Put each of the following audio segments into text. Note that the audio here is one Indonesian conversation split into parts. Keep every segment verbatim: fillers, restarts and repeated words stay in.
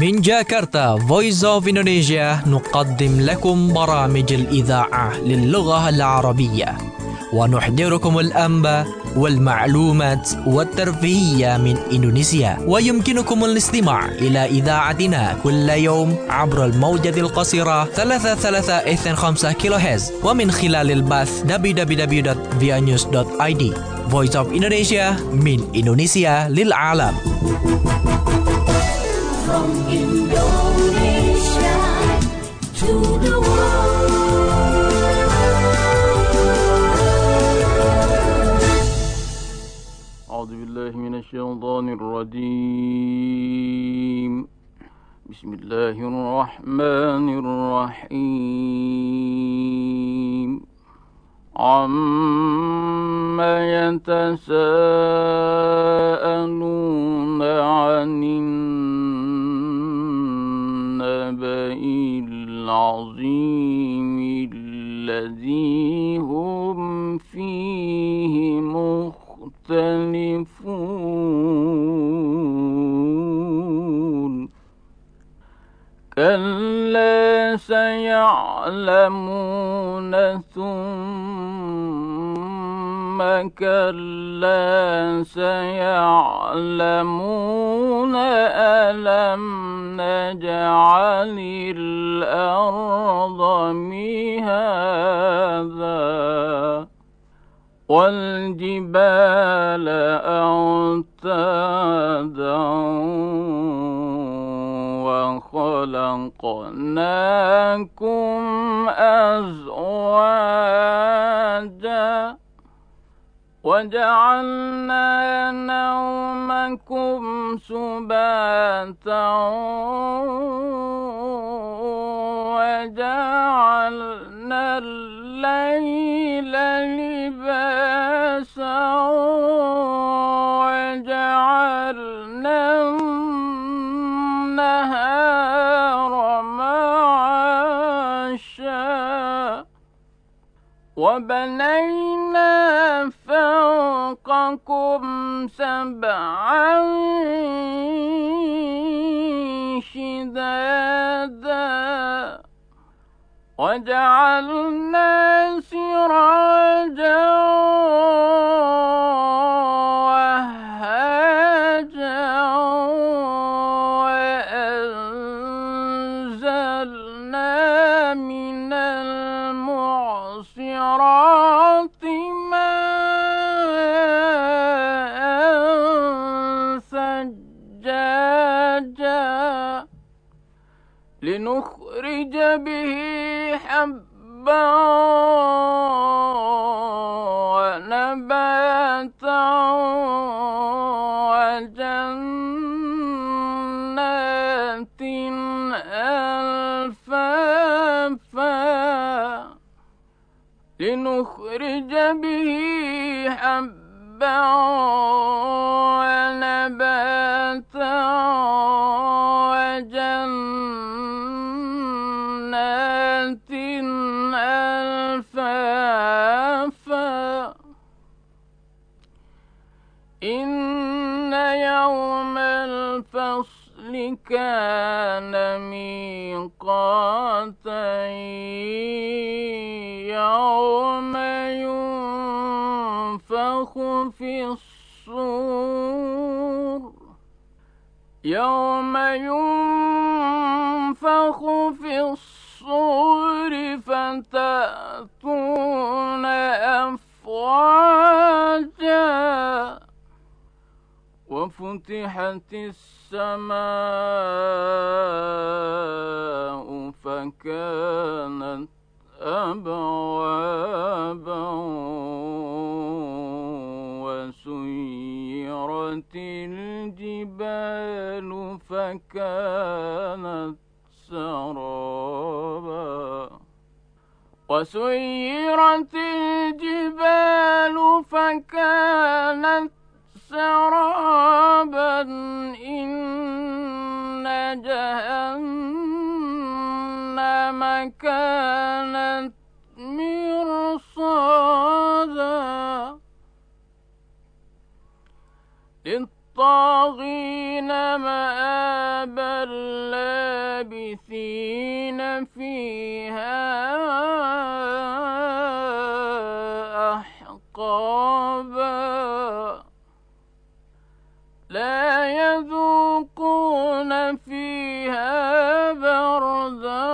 من جاكرتا Voice of Indonesia نقدم لكم برامج الإذاعة للغة العربية ونحضركم الأنباء والمعلومات والترفيهية من إندونيسيا. ويمكنكم الاستماع إلى إذاعتنا كل يوم عبر الموجة القصيرة ثلاثة ثلاثة اثنين خمسة كيلو هرتز ومن خلال البث دبليو دبليو دبليو دوت via news دوت آي دي. Voice of Indonesia من إندونيسيا للعالم. From Indonesia to the world. أعوذ بالله من الشيطان الرجيم. بسم الله الرحمن الرحيم. عما يتساءلون عن النبأ العظيم الذي هم فيه مختلفون كلا سيعلمون ثم كلا سيعلمون ألم نجعل الأرض مهادا والجبال أوتادا وخلقناكم أزواجا وجعلنا نومكم سباتا وجعلنا الليل لباسا وجعلنا النهار معاشا وبنينا فوقكم سبعا شدادا وجعلنا سراجا وهاجا وأنزلنا من المعصرات ماء ثجاجا لنخرج به حبا ونباتا وجنات ألفافا لنخرج به حبا ونباتا وجنات ألفافا إن يوم الفصل كان ميقاتا يوم ينفخ في الصور يوم ينفخ في الصور فتأتون أفواجا وفتحت السماء فكانت أبوابا وسيرت الجبال فكانت سرابا وسيرت الجبال فكانت سرابا إن جهنم كانت مرصادا للطاغين مآبا فيها أحقابا لا يذوقون فيها بردا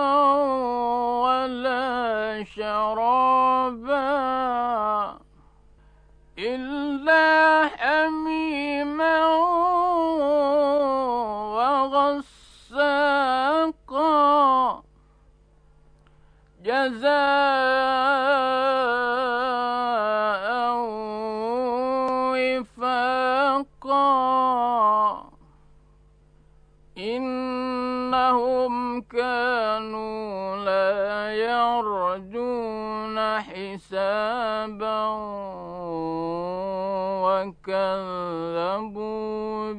ولا شرابا إلا حميما وغساقا جزاء وفاقا إنهم كانوا لا يرجون حسابا وكذبوا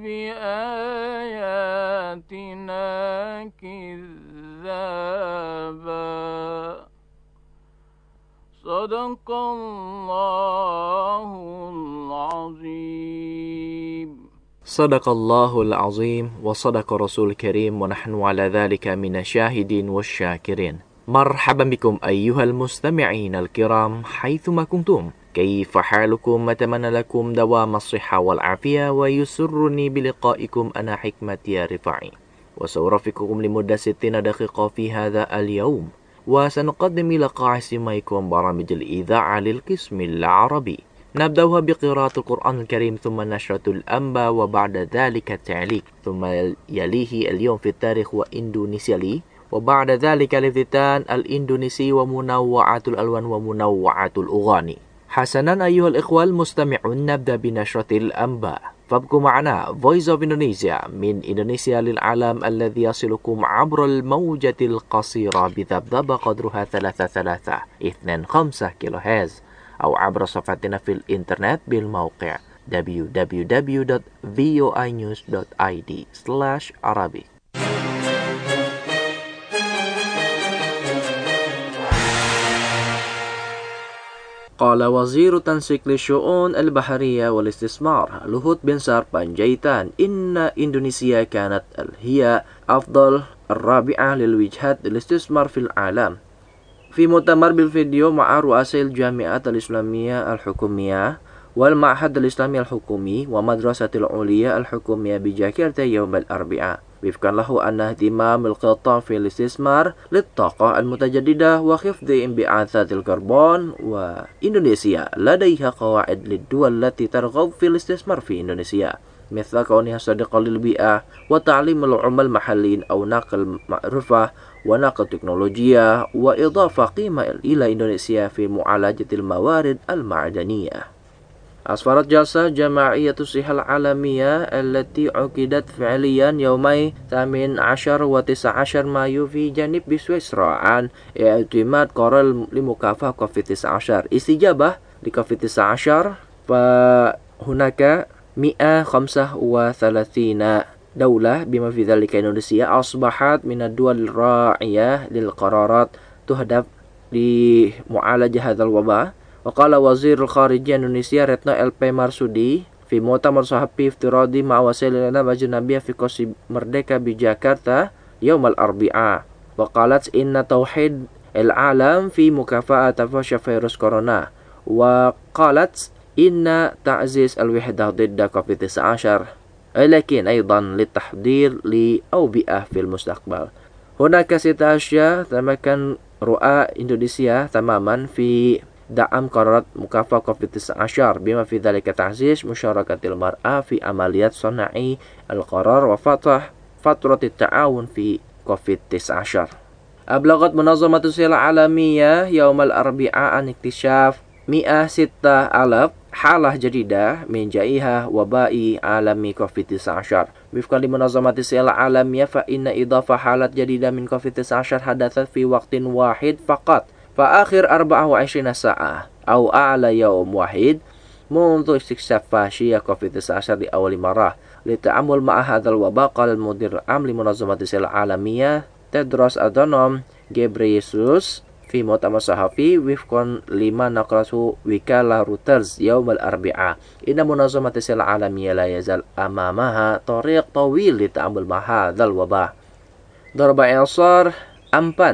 بآياتنا كذابا صدق الله العظيم. صدق الله العظيم وصدق رسول الكريم ونحن على ذلك من الشاهدين والشاكرين. مرحبا بكم أيها المستمعين الكرام حيثما كنتم. كيف حالكم؟ أتمنى لكم دوام الصحة والعافية، ويسرني بلقائكم أنا حكمة يا رفاعي، وسأرافقكم لمدة ستين دقيقة في هذا اليوم، وسنقدم لقاء سماعكم برامج الإذاعة للقسم العربي. نبدأها بقراءة القرآن الكريم، ثم نشرة الأنباء، وبعد ذلك التعليق، ثم يليه اليوم في التاريخ وإندونيسيا لي، وبعد ذلك الافتتان الإندونيسي ومنوعات الألوان ومنوعات الأغاني. حسنا أيها الإخوة المستمعون، نبدأ بنشرة الأنباء، فابقوا معنا Voice of Indonesia من إندونيسيا للعالم الذي يصلكم عبر الموجة القصيرة بذبذبة قدرها ثلاثة ثلاثة اثنين خمسة كيلو هرتز، أو عبر صفحتنا في الإنترنت بالموقع دبليو دبليو دبليو دوت في او اي نيوز دوت اي دي سلاش عربي. قال وزير تنسيق للشؤون البحرية والاستثمار لوهوت بنسار بانجيتان إن إندونيسيا كانت هي أفضل الرابعة للوجهات الاستثمار في العالم. في مؤتمر بالفيديو مع رؤساء الجامعات الإسلامية الحكومية والمعهد الإسلامي الحكومي ومدرسة العليا الحكومية بجاكرتا يوم الأربعاء، وفقا له أن اهتمام القطاع في الاستثمار للطاقة المتجددة وخفض انبعاثات الكربون، وإندونيسيا لديها قواعد للدول التي ترغب في الاستثمار في إندونيسيا، مثل كونها صديقة للبيئة وتعليم العمال المحليين أو نقل معرفة ونقل تكنولوجيا وإضافة قيمة إلى إندونيسيا في معالجة الموارد المعدنية. أسفرت جلسة جمعية الصحة العالمية التي عقدت فعليا يومي ثامن عشر وتسعة عشر مايو في جنيف بسويسرا عن اعتماد قرار لمكافحة كوفيد تسعة عشر. استجابة لكوفيد تسعة عشر، فهناك مئة وخمسة وثلاثين دولة بما في ذلك إندونيسيا أصبحت من الدول الراعية للقرارات تهدف لمعالجة هذا الوباء. وقال وزير الخارجية إندونيسيا رتنو إل بي Marsudi في مؤتمر صحفي افتراضي مع وسائل الإعلام الأجنبية في قصر مردeka بجاكرتا يوم الأربعاء، وقالت إن توحيد العالم في مكافحة تفشي فيروس كورونا، وقالت إن تعزيز الوحدة ضد كوفيد تسعة عشر لكن أيضا للتحضير لأوبئة في المستقبل. هناك ستة أشياء تمكن رؤى إندونيسيا تماما في دعم قرارات مكافحة كوفيد تسعة عشر، بما في ذلك تعزيز مشاركة المرأة في عمليات صنع القرار وفتح فترة التعاون في كوفيد تسعة عشر. أبلغت منظمة الصحة العالمية يوم الأربعاء عن اكتشاف مئة وستة آلاف حالة جديدة من جائحة وباء عالمي كوفيد تسعة عشر. وفقا لمنظمة الصحة العالمية، فإن إضافة حالات جديدة من كوفيد تسعة عشر حدثت في وقت واحد فقط فآخر أربعة وعشرين ساعة أو أعلى يوم واحد منذ استكشاف فاشية كوفيد تسعة عشر لأول مرة. للتعامل مع هذا الوباء، قال المدير العام لمنظمة الصحة العالمية تدروس أدانوم غيبرييسوس في مؤتمر صحفي وفقا لما نقلته وكالة رويترز يوم الأربعاء إن منظمة الصحة العالمية لا يزال أمامها طريق طويل للتعامل مع هذا الوباء. ضرب إعصار أمبان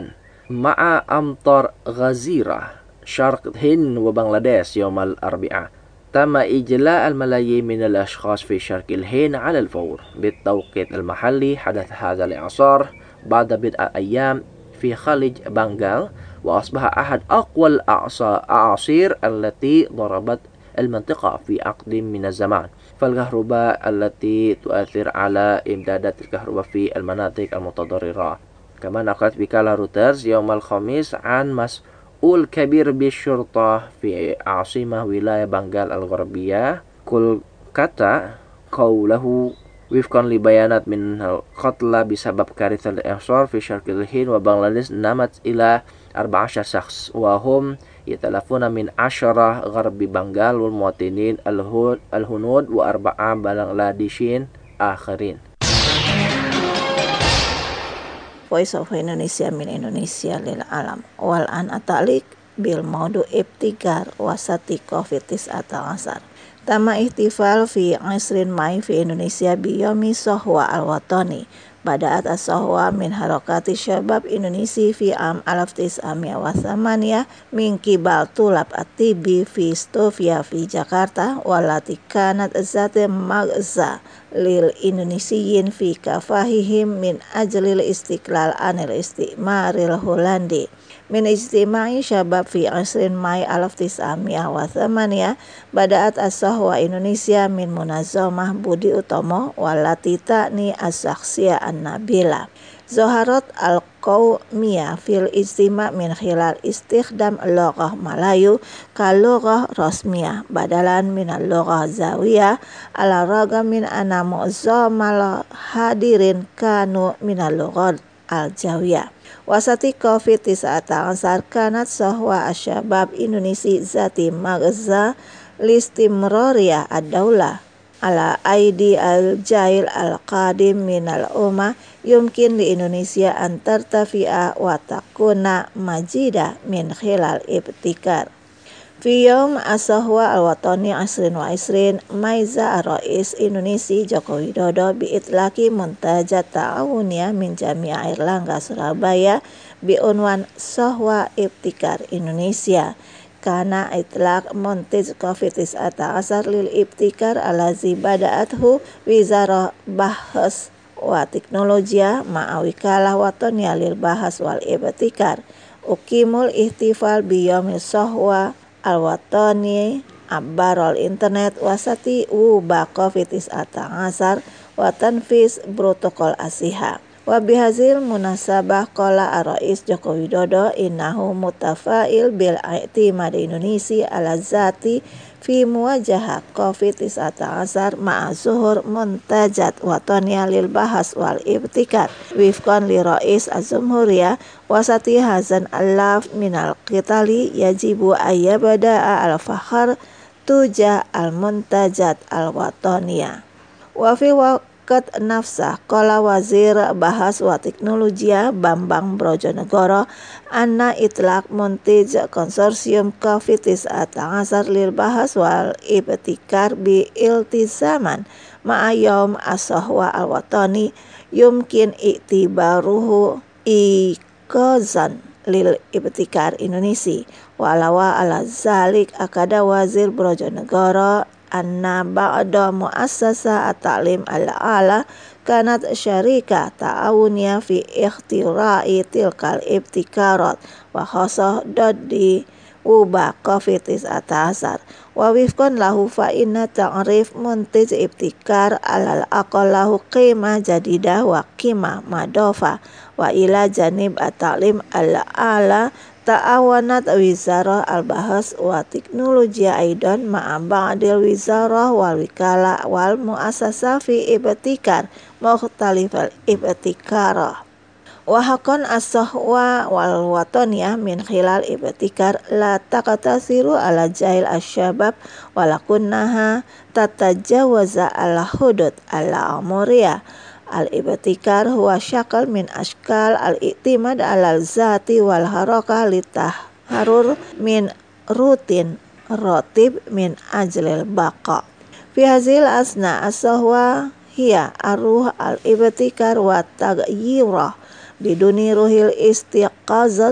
مع أمطار غزيرة شرق الهند وبنغلاديش يوم الأربعاء. تم إجلاء الملايين من الأشخاص في شرق الهند على الفور. بالتوقيت المحلي حدث هذا الإعصار بعد بضع أيام في خليج بنغال، وأصبح أحد أقوى الأعاصير التي ضربت المنطقة في عقد من الزمان. فالكهرباء التي تؤثر على إمدادات الكهرباء في المناطق المتضررة. كما نقلت وكالة رويترز يوم الخميس عن مسؤول كبير بالشرطة في عاصمة ولاية بنغال الغربية كولكاتا قوله وفقا لبيانات من القتلى بسبب كارثة الإعصار في شرق الهند وبنغلاديش نمت إلى أربعة عشر شخص، وهم يتلفون من عشرة غرب بنغال والمواطنين الهنود وأربعة بنغلاديشيين آخرين. Voice of Indonesia min Indonesia lil alam. Wal an atalik bil maudu ibtigar wasati covid tis'ata asar. Tama ihtifal fi ishrin Mai fi Indonesia biyomi sohwa al-watani. Bada'at as-sohwa min harakati syabab Indonesia fi am alaf tis'amiyah wa thamaniyah min kibal tulab at-tibi fi Stovia fi Jakarta walati kanat zati magza lil Indonesiyin fi kafahihim min ajlil istiqlal anil istimaril Holandi. Min ijtimai syabab fi ishrin Mai alaf tis'amiyah wa thamaniyah bada'at as-sohwa Indonesia min munazamah Budi Utomo walati ta'ni as-sakhsiyah an-nabila. Zoharat al-qawmiyah fil ijtima min khilal istikhdam lughah Malayu ka lughah rasmiyah badalan min al-lughah zawiyah ala ragam min anna mu'azzamal hadirin kanu min al-lughah al-jawiyah. Wasati covid tis'ata asar kanat sohwa asyabab Indonesia zati magza listimroriyah ad-daulah ala aidi al-jail al-qadim minal umah yumkin di Indonesia antartafi'a wa takuna majida min khilal ibtikar. Fi yawm as-sohwa al-watani ashrin wa ishrin Maiza Rais Indonesia Joko Widodo biitlaki muntajat ta'awuniyah min Jami'a Airlangga Surabaya biunwan sohwa ibtikar Indonesia. Kana itlaq muntaj covid tis'ata asar lil ibtikar alazi bada'athu wizarah bahas wa teknologia ma'awikalah watoniyah lil bahas wal ibtikar. Ukimul ihtifal biyomil sohwa al-watani abbarol internet wasati uba covid tis'ata asar wa tanfis protokol asiha. Wa bihazil munasabah qala ar-Rais Joko Widodo innahu mutafail bil i'timad Indonesia ala zati fi muwajahah covid tis'ata asar ma'a zuhur muntajat wataniyah lil bahas wal ibtikar wifqan li Rais Az-Jumhuriyah wasati hazan alaf minal qitali yajibu ayyabada'a al-fakhar tuja al-muntajat al-wataniyah. Wa fi waqt nafsah qala wazir bahas wa teknologia Bambang Brojonegoro anna itlaq muntij konsorsium covid tis'ata asar lil bahas wal ibtikar bi iltizaman ma'a yawm as-sohwa al-watani yumkin i'tibaruhu iqazan lil ibtikar Indonesia. Walawa ala zalik akada wazir Brojonegoro anna ba'da muassasa at-ta'lim al-ala kanat syarika ta'awuniyah fi ikhtira'i tilkal ibtikarat wa khasah dodi uba covid tis'ata asar wa wifqan lahu fa inna ta'rif muntij ibtikar alal aqallahu qimah jadidah wa qimah madofa wa ila janib at-ta'lim al-ala ta'awanat wizarah al-bahas wa teknologia aidan ma'a ba'dil wizarah wal wikala wal mu'asasa fi ibtikar mukhtalifal ibtikarah. Wa haqqan as-sohwa wal wataniyah min khilal ibtikar la taqtasiru ala jahil asyabab walakunnaha tatajawaza ala hudud ala amuriyah. Al-ibtikar huwa syakal min ashkal al-i'timad alal zati wal harakah litahharur min rutin rotib min ajlil baqa. Fi hazil asna as-sohwa hiya arruh al-ibtikar wa taghyirah biduni ruhil istiqazal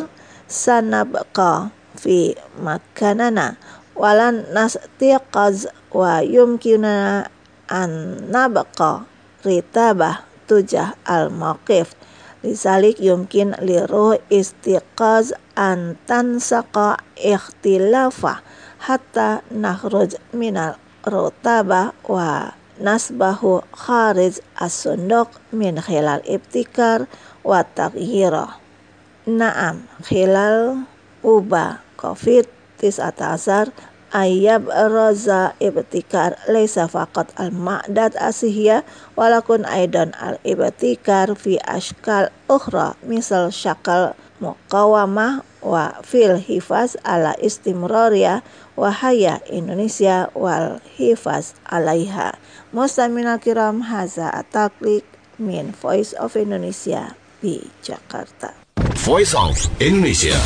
sanabqa fi makanana walan nastiqaz wa yumkinuna an nabqa ritabah tujah al-maqif. Lisalik yumkin liruh istiqaz an tansaqa ikhtilafah hatta nakhruj minal rutabah wa nasbahu kharij as-sunduq min khilal ibtikar wa taghyirah. Naam, khilal uba covid tis'ata ayyab raza ibtikar laysa faqat al-ma'dad asihya walakun aidan al-ibtikar fi ashkal ukhra misal syakal muqawamah wa fil hifaz ala istimrariyah wa haya Indonesia wal hifaz alaiha. Mustamina kiram, haza ataklik min Voice of Indonesia di Jakarta. Voice of Indonesia.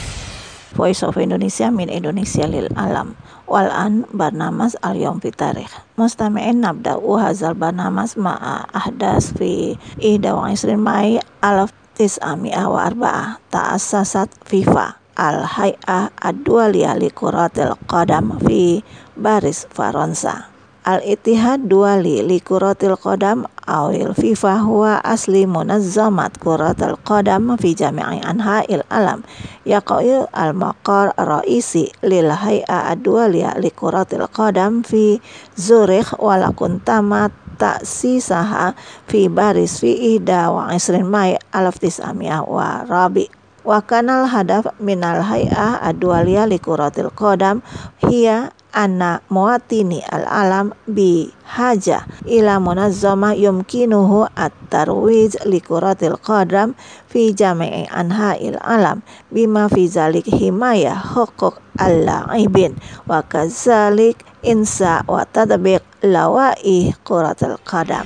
Voice of Indonesia min Indonesia lil alam. Wal an barnamas al yawm fi tarikh. Mustami'in nabda'u hazal barnamas ma'a ahdas fi ihda wa isrin Mai alaf tis'ami'ah wa arba'ah. Ta'assasat FIFA al-hay'ah ad-dualiyah li kuratil qadam fi Paris, Faransa. Al-Ittihad Duali li Kuratil Qadam awil FIFA huwa asli munazzamat Kuratil Qadam fi jami'i anha'il alam. Yaqa'il al-maqar raisi lil hay'a ad-dualiyah li Kuratil Qadam fi Zurich walakun tamat ta'sisaha fi Paris fi ihda wa isrin Mai alaf tis'ami'ah wa rabi'. Wa kanal hadaf minal hay'ah ad-dualiyah li Kuratil Qadam hiya anna muatini al-alam bi haja ila munazzama yumkinuhu at-tarwij li kuratil qadam fi jami'i anha'il alam bima fi zalik himayah huquq al-la'ibin wa kazalik insa wa tadbiq lawa'ih kuratil qadam.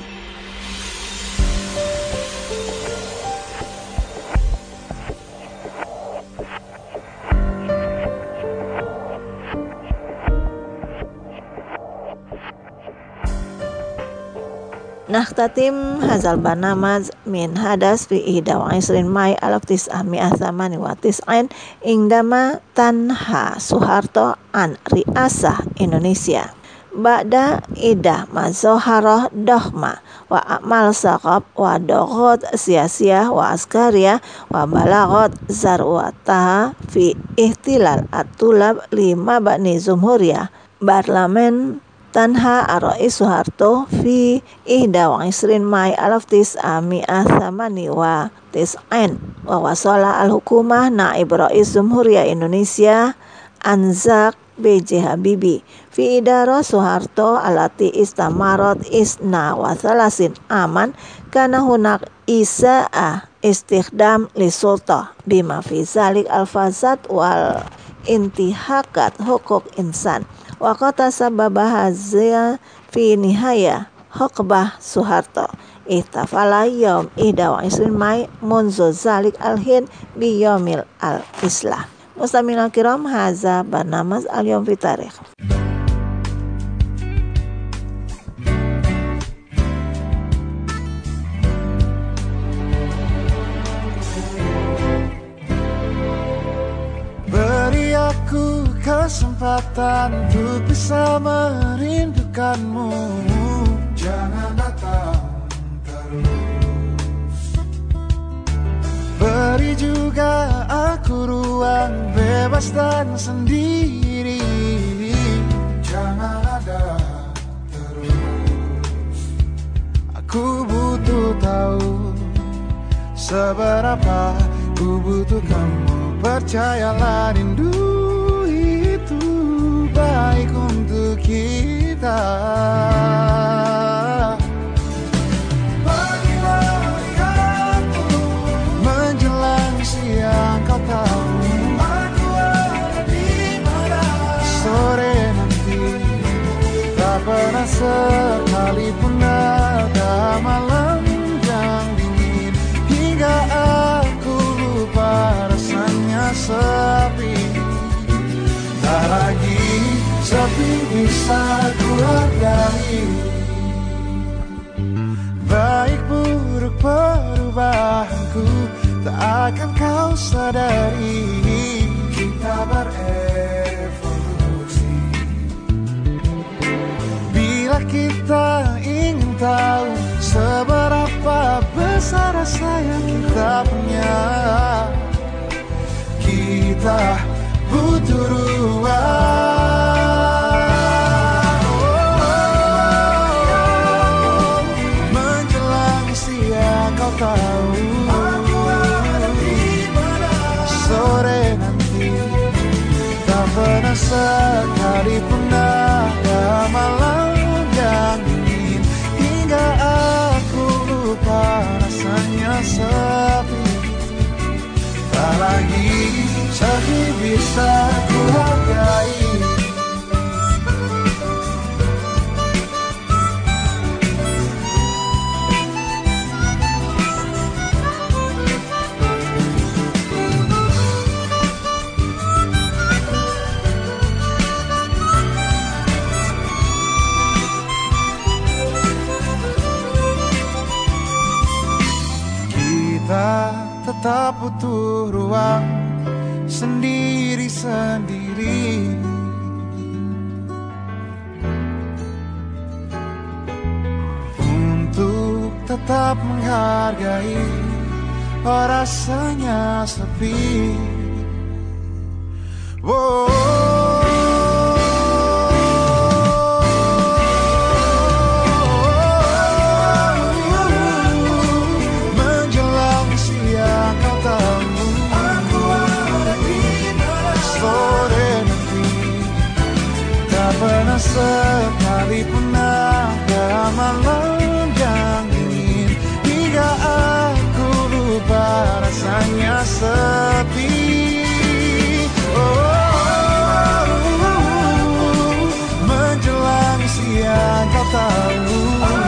Nakhtatim hazal barnamaj min hadas fi ihda wa isrin Mai alaf tis'ami'ah thamani wa tis'in indama tanha Suharto an riasah Indonesia. Ba'da idah mazoharah dohma wa amal saqab wa doghot siyasiyah wa askariyah wa balagot zarwataha fi ihtilal at-tulab lima ba'ni zumhuriyah Barlamen tanha ar-rais Suharto fi ihda wa isrin Mai alaf tis'ami'ah thamani wa tis'in wa wasala al-hukumah naib rais Jumhuriyah Indonesia Anzak B J Habibie fi idara Suharto alati istamarat isna wa thalasin aman kana hunak isa'ah istikhdam li sultah bima fi zalik al-fasad wal intihakat hukuk insan. Waqata sababa hazia fi nihaya hukbah Suharto ihtafala yawm ihda wa isrin Mai munzu zalik al-hin bi yawmil al-islah. Mustamina kiram, haza barnamas al-yawm fi tarikh. Beri aku kesempatan untuk bisa merindukanmu. Jangan datang terus. Beri juga aku ruang bebas dan sendiri. Jangan ada terus. Aku butuh tahu seberapa ku butuh kamu. Percayalah rindu itu baik untuk kita. Pergilah lihatku menjelang siang, kau tahu aku ada di mana. Sore nanti tak pernah sekalipun ada malam yang dingin hingga aku lupa rasanya sepi. Tak lagi sepi bisa ku hargai. Baik buruk perubahanku tak akan kau sadari kita berevolusi. Bila kita ingin tahu seberapa besar rasa yang kita punya, kita butuh ruang. Oh, menjelang siang kau tahu aku ada di mana. Sore nanti tak pernah sekali pun ada malam yang dingin hingga aku lupa rasanya sepi. Tak lagi sepi bisa ku hargai. Kita tetap butuh ruang sendiri-sendiri untuk tetap menghargai oh, rasanya sepi. Wow. Sekali pun ada malam yang dingin hingga aku lupa rasanya sepi. Oh, menjelang siang kau tahu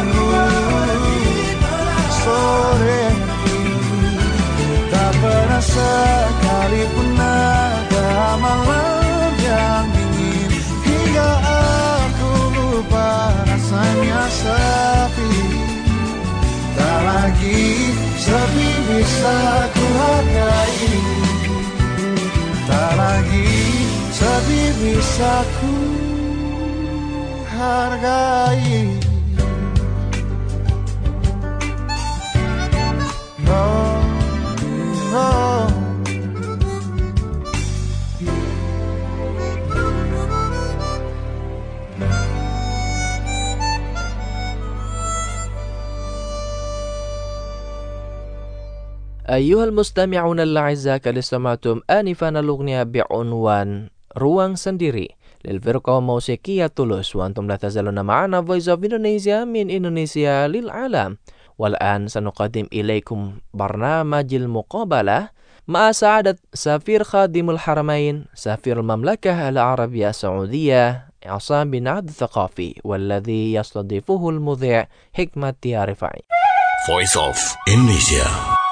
sore nanti tak pernah sekali pun ada malam yang dingin hingga rasanya sepi. Tak lagi sepi bisa ku hargai. Tak lagi sepi bisa ku hargai. Oh, oh. أيها المستمعون الأعزاء قد استمعتم آنفا الأغنية بعنوان روang sendiri للفرقة موسيقية تولوس وأنتم لا تزالون معنا Voice of Indonesia من إندونيسيا للعالم. والآن سنقدم إليكم برنامج المقابلة مع سعادة سفير خادم الحرمين سفير المملكة العربية السعودية عصام بن عبد الثقافي والذي يستضيفه المذيع حكمة يا رفاعي. Voice of Indonesia.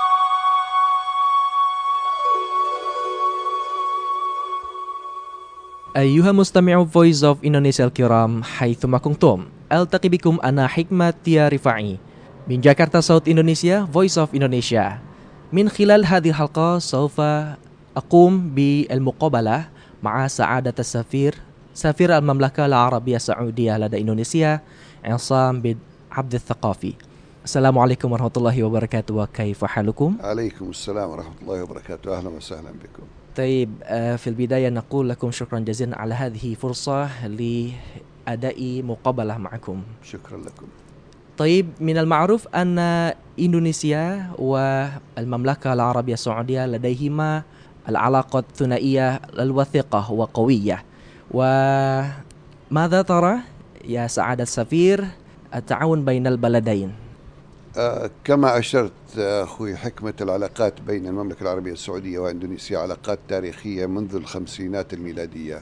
أيها مستمعو Voice of Indonesia الكرام حيثما كنتم ألتقي بكم أنا حكمة يا رفاعي من جاكرتا صوت إندونيسيا Voice of Indonesia. من خلال هذه الحلقة سوف أقوم بالمقابلة مع سعادة السفير سفير المملكة العربية السعودية لدى إندونيسيا عصام بن عبد الثقافي. السلام عليكم ورحمة الله وبركاته وكيف حالكم؟ عليكم السلام ورحمة الله وبركاته. أهلا وسهلا بكم. طيب في البداية نقول لكم شكرا جزيلا على هذه فرصة لأداء مقابلة معكم. شكرا لكم. طيب من المعروف أن إندونيسيا والمملكة العربية السعودية لديهما العلاقة الثنائية الوثيقة وقوية، وماذا ترى يا سعادة السفير التعاون بين البلدين؟ آه كما أشرت أخوي حكمة، العلاقات بين المملكة العربية السعودية وإندونيسيا علاقات تاريخية منذ الخمسينات الميلادية،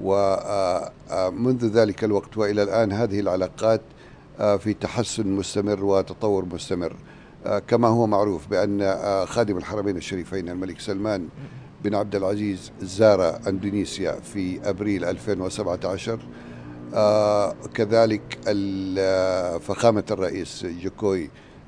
ومنذ ذلك الوقت وإلى الآن هذه العلاقات في تحسن مستمر وتطور مستمر. كما هو معروف بأن خادم الحرمين الشريفين الملك سلمان بن عبد العزيز زار إندونيسيا في أبريل ألفين وسبعة عشر، كذلك فخامة الرئيس جوكوي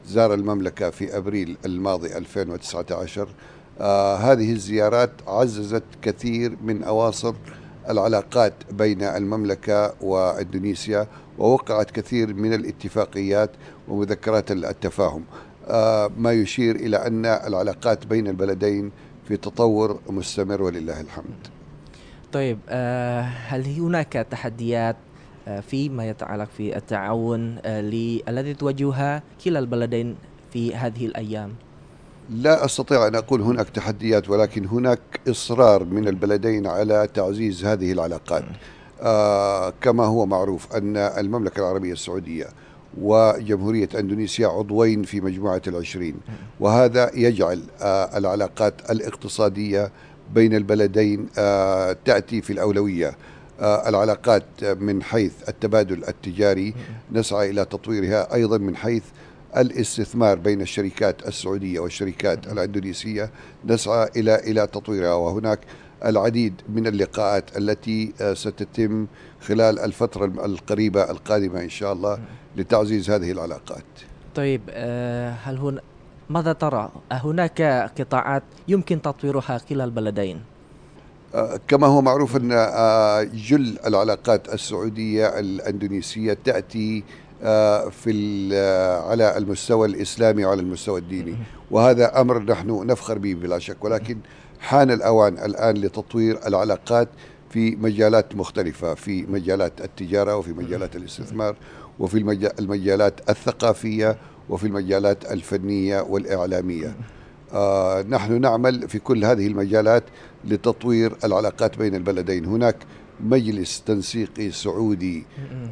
زار المملكة في أبريل الماضي ألفين وتسعة عشر. آه هذه الزيارات عززت كثير من أواصر العلاقات بين المملكة وإندونيسيا، ووقعت كثير من الاتفاقيات ومذكرات التفاهم، آه ما يشير إلى أن العلاقات بين البلدين في تطور مستمر ولله الحمد. طيب آه هل هناك تحديات آه فيما يتعلق في التعاون آه الذي تواجهها كلا البلدين في هذه الأيام؟ لا أستطيع أن أقول هناك تحديات، ولكن هناك إصرار من البلدين على تعزيز هذه العلاقات. آه كما هو معروف أن المملكة العربية السعودية وجمهورية أندونيسيا عضوين في مجموعة العشرين، وهذا يجعل آه العلاقات الاقتصادية بين البلدين آه تأتي في الأولوية. آه العلاقات من حيث التبادل التجاري نسعى إلى تطويرها، أيضا من حيث الاستثمار بين الشركات السعودية والشركات الأندونيسية نسعى إلى إلى تطويرها، وهناك العديد من اللقاءات التي ستتم خلال الفترة القريبة القادمة إن شاء الله لتعزيز هذه العلاقات. طيب هل هن ماذا ترى؟ هناك قطاعات يمكن تطويرها كلا البلدين؟ كما هو معروف أن جل العلاقات السعودية الأندونيسية تأتي في على المستوى الإسلامي وعلى المستوى الديني، وهذا أمر نحن نفخر به بلا شك، ولكن حان الأوان الآن لتطوير العلاقات في مجالات مختلفة، في مجالات التجارة وفي مجالات الاستثمار وفي المجالات الثقافية وفي المجالات الفنية والإعلامية. آه نحن نعمل في كل هذه المجالات لتطوير العلاقات بين البلدين. هناك مجلس تنسيقي سعودي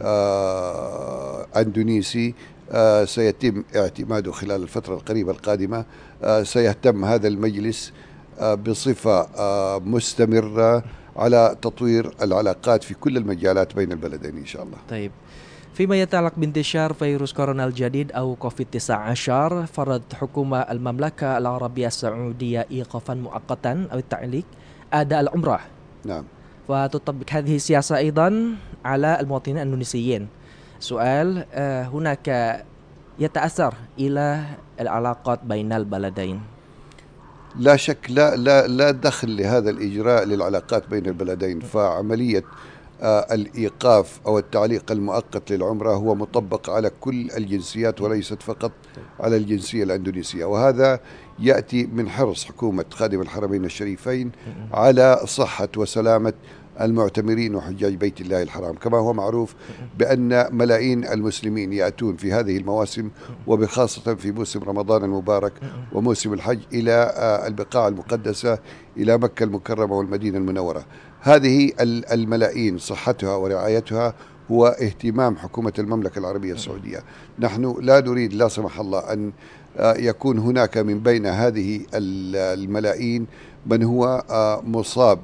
آه أندونيسي آه سيتم اعتماده خلال الفترة القريبة القادمة. آه سيهتم هذا المجلس آه بصفة آه مستمرة على تطوير العلاقات في كل المجالات بين البلدين إن شاء الله. طيب فيما يتعلق بانتشار فيروس كورونا الجديد أو كوفيد تسعة عشر، فرضت حكومة المملكة العربية السعودية إيقافا مؤقتا أو التعليق أداء العمرة. نعم. وتطبق هذه السياسة أيضا على المواطنين الإندونيسيين. سؤال، هناك يتأثر إلى العلاقات بين البلدين؟ لا شك، لا لا لا دخل لهذا الإجراء للعلاقات بين البلدين، فعملية آه الإيقاف أو التعليق المؤقت للعمرة هو مطبق على كل الجنسيات وليست فقط على الجنسية الأندونيسية، وهذا يأتي من حرص حكومة خادم الحرمين الشريفين على صحة وسلامة المعتمرين وحجاج بيت الله الحرام. كما هو معروف بأن ملايين المسلمين يأتون في هذه المواسم وبخاصة في موسم رمضان المبارك وموسم الحج إلى البقاع المقدسة إلى مكة المكرمة والمدينة المنورة. هذه الملايين صحتها ورعايتها هو اهتمام حكومة المملكة العربية السعودية. نحن لا نريد لا سمح الله أن يكون هناك من بين هذه الملايين من هو مصاب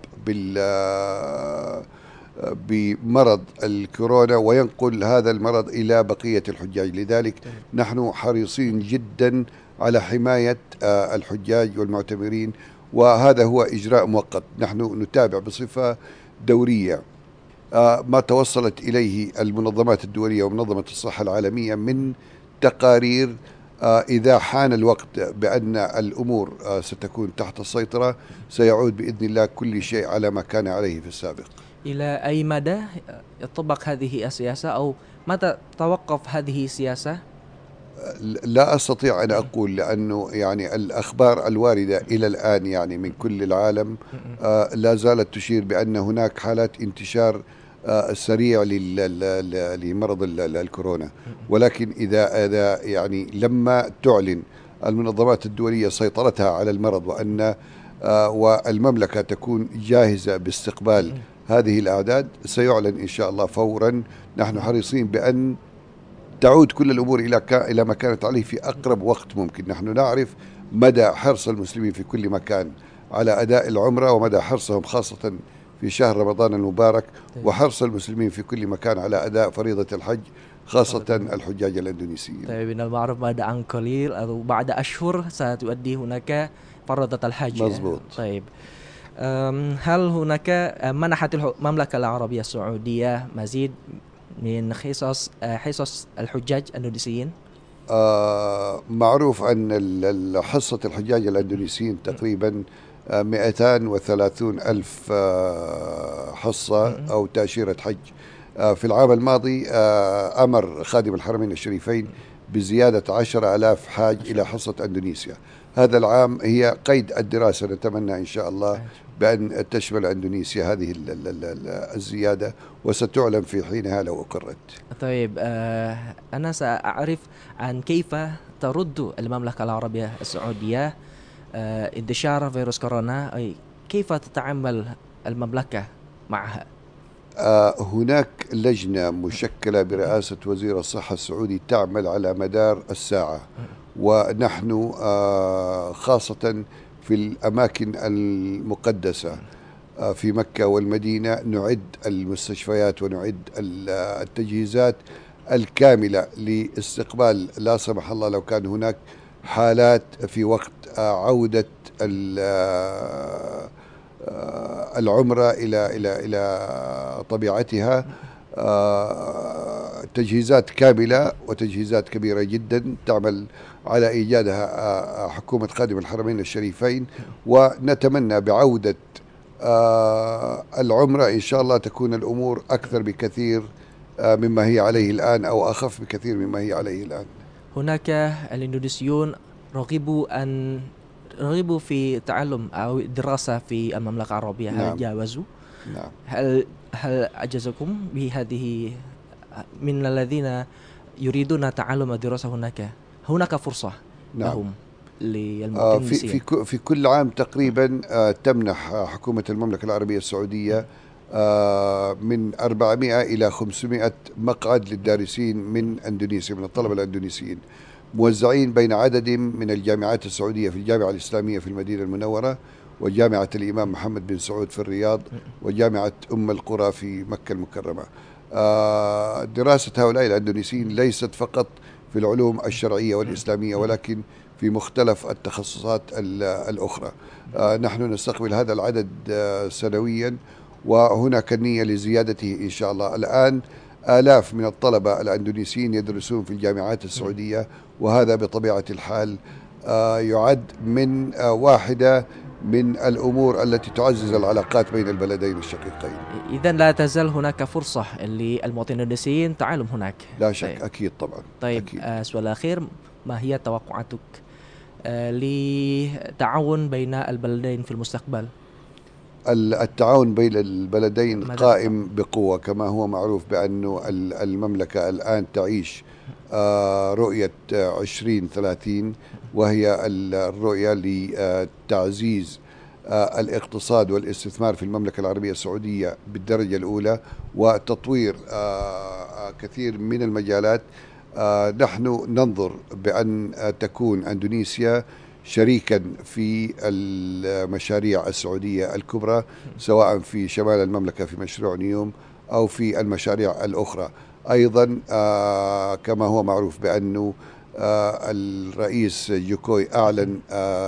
بمرض الكورونا وينقل هذا المرض إلى بقية الحجاج. لذلك نحن حريصين جدا على حماية الحجاج والمعتمرين، وهذا هو إجراء مؤقت. نحن نتابع بصفة دورية ما توصلت إليه المنظمات الدولية ومنظمة الصحة العالمية من تقارير. إذا حان الوقت بأن الأمور ستكون تحت السيطرة سيعود بإذن الله كل شيء على ما كان عليه في السابق. إلى أي مدى يطبق هذه السياسة أو متى توقف هذه السياسة؟ لا أستطيع أن أقول، لأنه يعني الأخبار الواردة إلى الآن يعني من كل العالم آه لا زالت تشير بأن هناك حالات انتشار آه سريع لمرض الكورونا، ولكن إذا إذا يعني لما تعلن المنظمات الدولية سيطرتها على المرض وأن آه والمملكة تكون جاهزة باستقبال هذه الأعداد سيعلن إن شاء الله فورا. نحن حريصين بأن تعود كل الأمور إلى إلى ما كانت عليه في أقرب وقت ممكن. نحن نعرف مدى حرص المسلمين في كل مكان على أداء العمرة ومدى حرصهم خاصة في شهر رمضان المبارك، وحرص المسلمين في كل مكان على أداء فريضة الحج خاصة الحجاج الإندونيسيين. طيب من المعروف بعد عن قليل أو بعد أشهر ستؤدي هناك فريضة الحج. مظبوط. طيب هل هناك منحت المملكة العربية السعودية مزيد من حصص حصص الحجاج الإندونيسيين؟ آه معروف أن ال- حصة الحجاج الأندونيسيين تقريبا آه، مئتين وثلاثين ألف آه، حصة أو تأشيرة حج. آه، في العام الماضي آه، أمر خادم الحرمين الشريفين بزيادة عشر آلاف حاج إلى حصة أندونيسيا. هذا العام هي قيد الدراسة، نتمنى إن شاء الله بأن تشمل أندونيسيا هذه ال- ال- ال- الزيادة، وستعلن في حينها لو أقرت. طيب آه، أنا سأعرف عن كيف ترد المملكة العربية السعودية آه، انتشار فيروس كورونا، أي كيف تتعامل المملكة معها؟ آه، هناك لجنة مشكلة برئاسة وزير الصحة السعودي تعمل على مدار الساعة، ونحن آه، خاصة في الأماكن المقدسة آه، في مكة والمدينة نعد المستشفيات ونعد ال- التجهيزات الكاملة لاستقبال لا سمح الله لو كان هناك حالات في وقت آه، عودة ال- آه، آه، العمرة إلى إلى إلى طبيعتها. آه، تجهيزات كاملة وتجهيزات كبيرة جدا تعمل على إيجادها آه، حكومة خادم الحرمين الشريفين، ونتمنى بعودة آه، العمرة إن شاء الله تكون الأمور أكثر بكثير آه، مما هي عليه الآن، أو أخف بكثير مما هي عليه الآن. هناك الإندونيسيون رغبوا أن رغبوا في تعلم أو دراسة في المملكة العربية، هل نعم. جاوزوا؟ نعم. هل هل أجازكم بهذه من الذين يريدون تعلم الدراسة هناك؟ هناك فرصة نعم. لهم آه، للمواطنين في في ك- في كل عام تقريبا آه، تمنح آه، حكومة المملكة العربية السعودية آه، من أربعمائة إلى خمسمائة مقعد للدارسين من أندونيسيا، من الطلبة الأندونيسيين، موزعين بين عدد من الجامعات السعودية في الجامعة الإسلامية في المدينة المنورة، وجامعة الإمام محمد بن سعود في الرياض، وجامعة أم القرى في مكة المكرمة. آه، دراسة هؤلاء الأندونيسيين ليست فقط في العلوم الشرعية والإسلامية، ولكن في مختلف التخصصات ال- الأخرى. آه، نحن نستقبل هذا العدد آه، سنويا، وهناك النية لزيادته إن شاء الله. الآن آلاف من الطلبة الأندونيسيين يدرسون في الجامعات السعودية، وهذا بطبيعة الحال آه، يعد من آه، واحدة من الأمور التي تعزز العلاقات بين البلدين الشقيقين. إذا لا تزال هناك فرصة للمواطنين الإندونيسيين تعلم هناك. لا شك. طيب. أكيد طبعا. طيب أكيد. آه، سؤال أخير، ما هي توقعاتك آه، لتعاون بين البلدين في المستقبل؟ ال- التعاون بين البلدين ماذا قائم بقوة، كما هو معروف بأن المملكة الآن تعيش آه، رؤية آه، عشرين ثلاثين، وهي ال- الرؤية لتعزيز آه، الاقتصاد والاستثمار في المملكة العربية السعودية بالدرجة الأولى، وتطوير آه، كثير من المجالات. آه، نحن ننظر بأن آه، تكون أندونيسيا شريكا في المشاريع السعودية الكبرى، سواء في شمال المملكة في مشروع نيوم أو في المشاريع الأخرى. أيضا آه، كما هو معروف بأنه آه، الرئيس جوكوي أعلن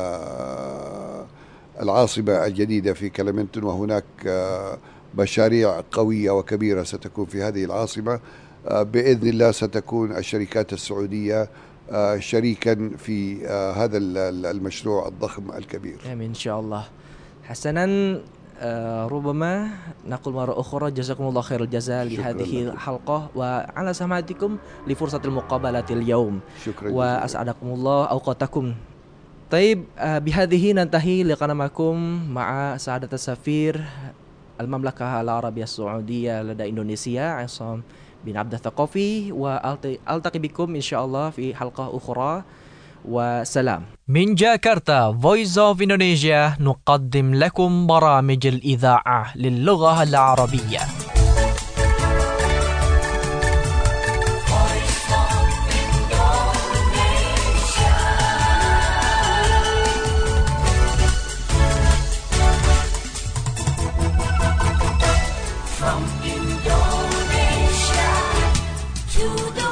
آه، العاصمة الجديدة في كلمنتون، وهناك آه، مشاريع قوية وكبيرة ستكون في هذه العاصمة. آه، بإذن الله ستكون الشركات السعودية آه، شريكا في آه، هذا ال- ال- المشروع الضخم الكبير. آمين إن شاء الله. حسنا، آه، ربما نقول مرة أخرى جزاكم الله خير الجزاء شكراً لهذه لكم. الحلقة وعلى سماعتكم لفرصة المقابلة اليوم، شكرا جزيلا. وأسعدكم الله أوقاتكم. طيب آه، بهذه ننتهي لقاء معكم مع سعادة السفير المملكة العربية السعودية لدى إندونيسيا عصام بن عبد الثقافي، وألتقي بكم إن شاء الله في حلقة أخرى، وسلام. من جاكرتا Voice of Indonesia نقدم لكم برامج الإذاعة للغة العربية. From Indonesia to the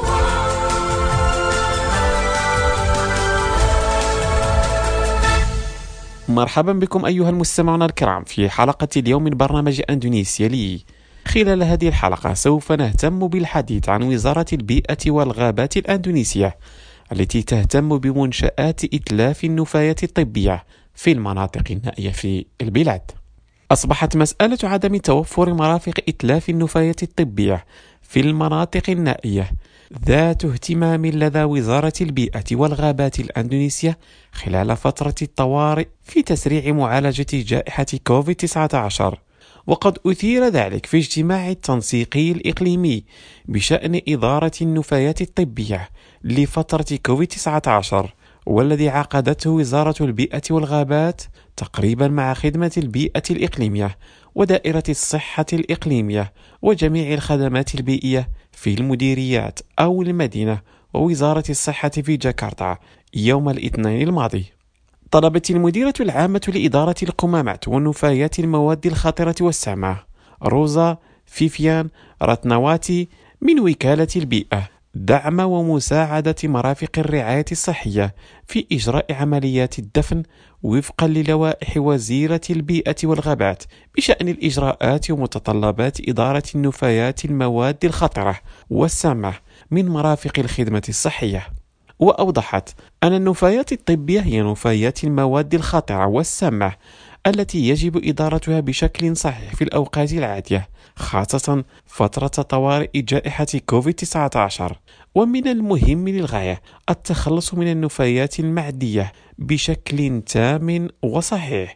مرحبا بكم أيها المستمعون الكرام في حلقة اليوم من برنامج أندونيسيا لي. خلال هذه الحلقة سوف نهتم بالحديث عن وزارة البيئة والغابات الأندونيسية التي تهتم بمنشآت إتلاف النفايات الطبية في المناطق النائية في البلاد. أصبحت مسألة عدم توفر مرافق إتلاف النفايات الطبية في المناطق النائية ذات اهتمام لدى وزارة البيئة والغابات الأندونيسية خلال فترة الطوارئ في تسريع معالجة جائحة كوفيد تسعة عشر، وقد أثير ذلك في اجتماع التنسيقي الإقليمي بشأن إدارة النفايات الطبية لفترة كوفيد تسعة عشر، والذي عقدته وزارة البيئة والغابات تقريبا مع خدمة البيئة الإقليمية ودائرة الصحة الإقليمية وجميع الخدمات البيئية في المديريات أو المدينة ووزارة الصحة في جاكرتا يوم الاثنين الماضي. طلبت المديرة العامة لإدارة القمامات ونفايات المواد الخطرة والسامة روزا فيفيان راتنواتي من وكالة البيئة دعم ومساعدة مرافق الرعاية الصحية في إجراء عمليات الدفن وفقا للوائح وزيرة البيئة والغابات بشأن الإجراءات ومتطلبات إدارة النفايات المواد الخطرة والسامة من مرافق الخدمة الصحية. وأوضحت أن النفايات الطبية هي نفايات المواد الخطرة والسامة التي يجب إدارتها بشكل صحيح في الأوقات العادية، خاصة فترة طوارئ جائحة كوفيد تسعة عشر. ومن المهم للغاية التخلص من النفايات المعدية بشكل تام وصحيح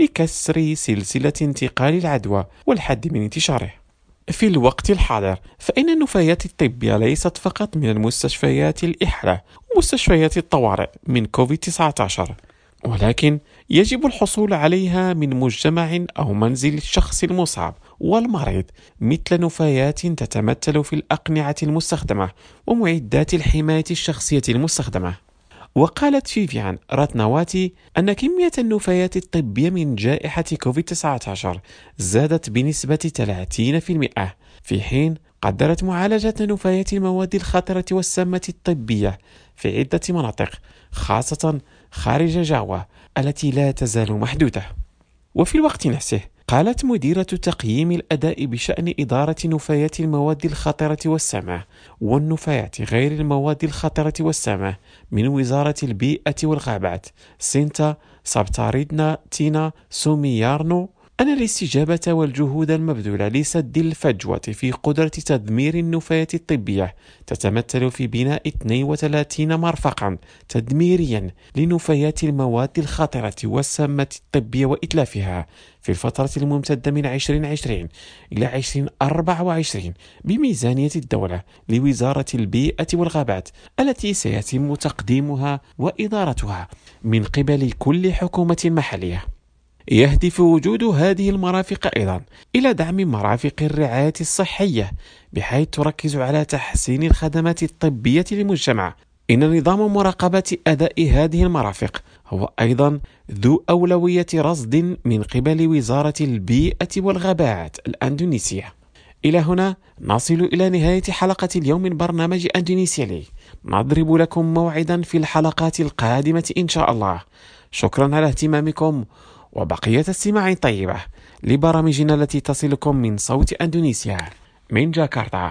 لكسر سلسلة انتقال العدوى والحد من انتشاره. في الوقت الحاضر فإن النفايات الطبية ليست فقط من المستشفيات الإحلة ومستشفيات الطوارئ من كوفيد تسعة عشر، ولكن يجب الحصول عليها من مجتمع أو منزل الشخص المصاب والمريض، مثل نفايات تتمثل في الأقنعة المستخدمة ومعدات الحماية الشخصية المستخدمة. وقالت فيفيان راتنواتي أن كمية النفايات الطبية من جائحة كوفيد تسعة عشر زادت بنسبة ثلاثين بالمئة، في حين قدرت معالجة نفايات المواد الخطرة والسامة الطبية في عدة مناطق خاصة خارج جاوا التي لا تزال محدودة. وفي الوقت نفسه قالت مديرة تقييم الأداء بشأن إدارة نفايات المواد الخطرة والسامة والنفايات غير المواد الخطرة والسامة من وزارة البيئة والغابات سينتا سابتاريدنا تينا سوميارنو أن الاستجابة والجهود المبذولة لسد الفجوة في قدرة تدمير النفايات الطبية تتمثل في بناء اثنين وثلاثين مرفقا تدميريا لنفايات المواد الخطرة والسامة الطبية وإتلافها في الفترة الممتدة من عشرين عشرين إلى عشرين أربعة وعشرين بميزانية الدولة لوزارة البيئة والغابات التي سيتم تقديمها وإدارتها من قبل كل حكومة محلية. يهدف وجود هذه المرافق أيضا إلى دعم مرافق الرعاية الصحية بحيث تركز على تحسين الخدمات الطبية للمجتمع. إن نظام مراقبة أداء هذه المرافق هو أيضا ذو أولوية رصد من قبل وزارة البيئة والغابات الأندونيسية. إلى هنا نصل إلى نهاية حلقة اليوم من برنامج أندونيسيا لي. نضرب لكم موعدا في الحلقات القادمة إن شاء الله. شكرا على اهتمامكم وبقية استماع طيبة لبرامجنا التي تصلكم من صوت أندونيسيا من جاكرتا.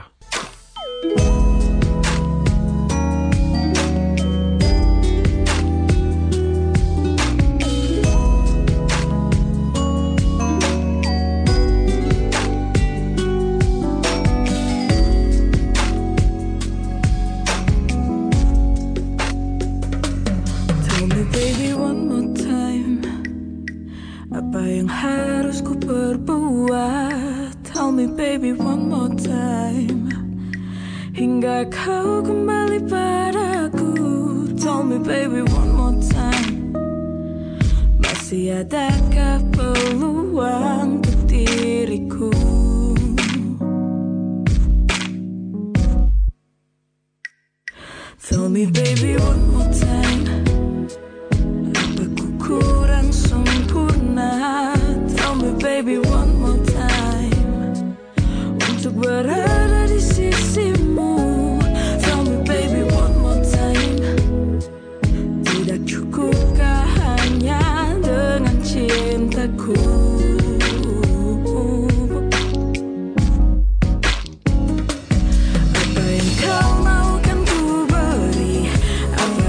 Baby one more time hingga kau kembali padaku. Tell me baby one more time, masih adakah peluang untuk diriku? Tell me baby one more time, apa ku kurang sempurna? Tell me baby one more time, untuk berada di sisimu. Tell me baby one more time, tidak cukupkah hanya dengan cintaku? Apa yang kau mau kan ku beri, apa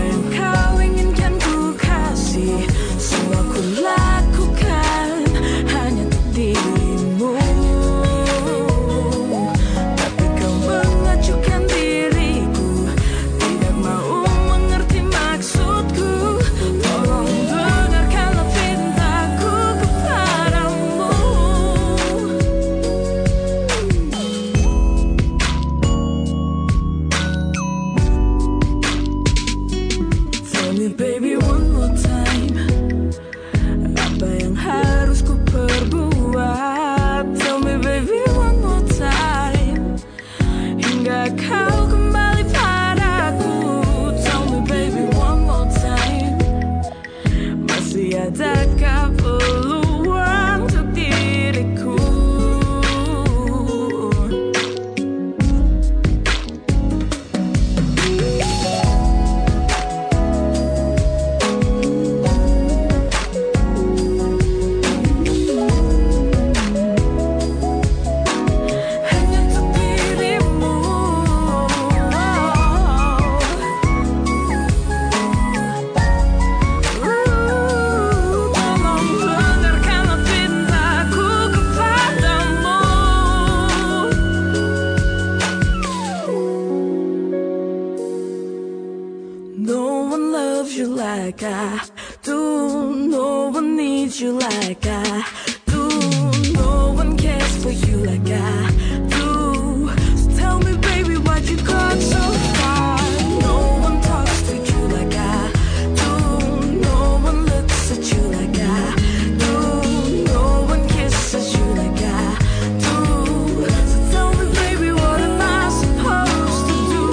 kau kembali padaku. Tell me baby one more time, masih adakah peluang untuk diriku? No one loves you like I do. No one needs you like I do. No one cares for you like I do. So tell me baby, why'd you go so far? No one talks to you like I do. No one looks at you like I do. No one kisses you like I do. So tell me baby, what am I supposed to do?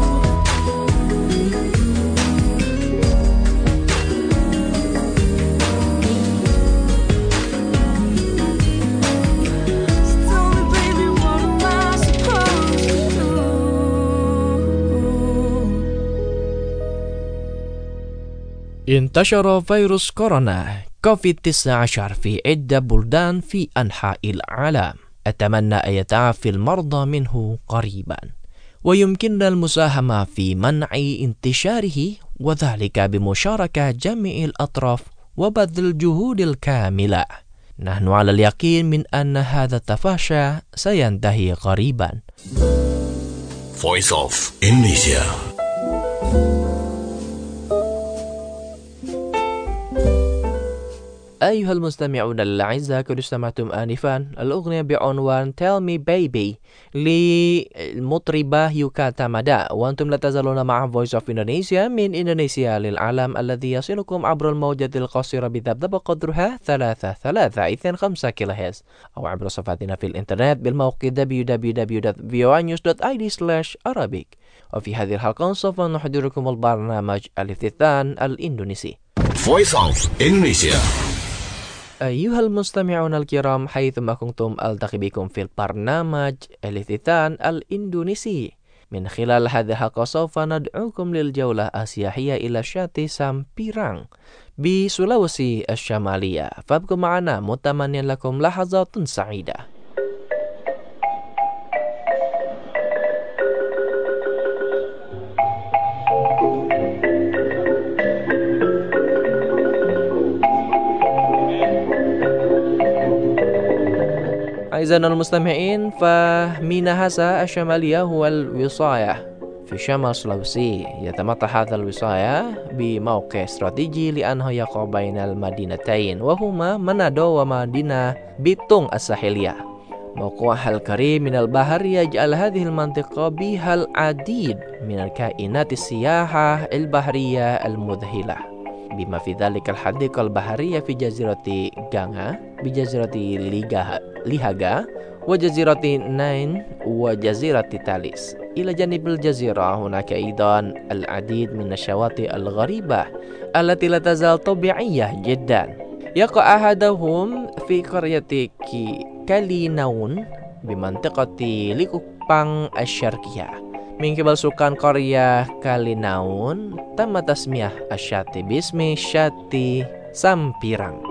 انتشر فيروس كورونا كوفيد تسعة عشر في عدة بلدان في أنحاء العالم. أتمنى أن يتعافى المرضى منه قريبا، ويمكننا المساهمة في منع انتشاره، وذلك بمشاركة جميع الأطراف وبذل الجهود الكاملة. نحن على اليقين من أن هذا التفاشي سينتهي قريبا. Voice of Indonesia. أيها المستمعون الأعزاء، كنتم استمعتم آنفا الأغنية بعنوان Tell Me Baby للمطربة يوكا تامادا، وأنتم لا تزالون مع Voice of Indonesia من إندونيسيا للعالم، الذي يصلكم عبر الموجة القصيرة بذبذب قدرها ثلاثة ثلاثة اثنين خمسة كيلو هرتز، أو عبر صفحتنا في الإنترنت بالموقع دبليو دبليو دبليو دوت في او اي نيوز دوت اي دي سلاش أرابيك. وفي هذه الحلقة سوف نحضركم البرنامج الافتتان الإندونيسي Voice of Indonesia. أيها المستمعون الكرام، حيثما كنتم ألتقي بكم في البرنامج الافتتان الإندونيسي. من خلال هذه الحلقة سوف ندعوكم للجولة السياحية إلى شاطئ سامبيرang بسولوسي الشمالية، فابقوا معنا متمنيا لكم لحظات سعيدة. أعزائنا المستمعين، فميناهاسا الشمالية هو الوصاية في شمال سلوسي. يتمتع هذا الوصاية بموقع استراتيجي لأنه يقع بين المدينتين، وهما منادو ومدينة بيتونغ الساحلية. موقعها القريب من البحر يجعل هذه المنطقة بها العديد من الكائنات السياحة البحرية المذهلة، بما في ذلك الحديقة البحرية في جزيرة غانغا، بجزيرة ليهاغا، وجزيرة ناين، وجزيرة تاليس. إلى جانب الجزيرة هناك أيضا العديد من الشواطئ الغريبة التي لا تزال طبيعية جدا. يقع أحدهم في قرية كاليناون بمنطقة ليكوبانغ الشرقية. من قبل سكان قرية كاليناون تم تسمية الشاطئ باسم شاطئ سامبيرang.